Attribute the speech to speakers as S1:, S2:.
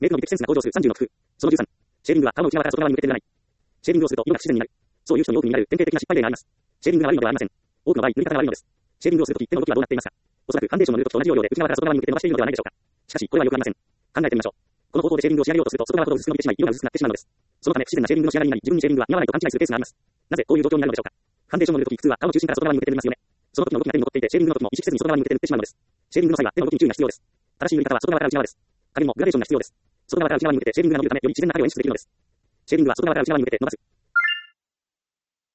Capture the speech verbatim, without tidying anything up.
S1: メイクの美的センスが向上するさんじゅうの工夫。そのじゅうさん。シェービングは顔の内側から外側に向けて塗らない。シェービングをすると色が不自然になる。そういう人に多く見られる典型的な失敗例があります。シェービングが悪いのではありません。多くの場合、塗り方が悪いのです。シェービングをするとき、手の動きはどうなっていますか？おそらくファンデーションの塗るときと同じ要領で内側から外側に向けて伸ばしているのではないでしょうか。しかし、これはよくありません。考えてみましょう。この方法でシェービングを仕上げようとすると、外側ほど薄く伸びてしまい、色が薄くなってしまうのです。そのため、不自然なシェービングの仕上がりになり、自分にシェービングが似合わないと勘違いするケースがあります。なぜ、こういう状況になるのでしょうか。ファンデーションを塗るとき、普通は顔の中心から外側に向けて塗りますよね。その時の動きが手に残っていて、シェービングの時も意識せずに外側に向けて塗ってしまうのです。シェービングの際は手の動きに注意が必要です。正しい塗り方は外側から内側です。影もグラデーションが必要です。外側から内側に向けてシェービングが伸びるため、より自然な影を演出できるのです。シェービングは外側から内側に向けて伸ばす。